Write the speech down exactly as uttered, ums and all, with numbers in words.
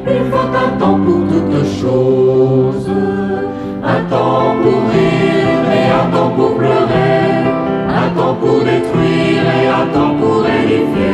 Il faut un temps pour toutes choses, un temps pour rire et un temps pour pleurer, un temps pour détruire et un temps pour édifier.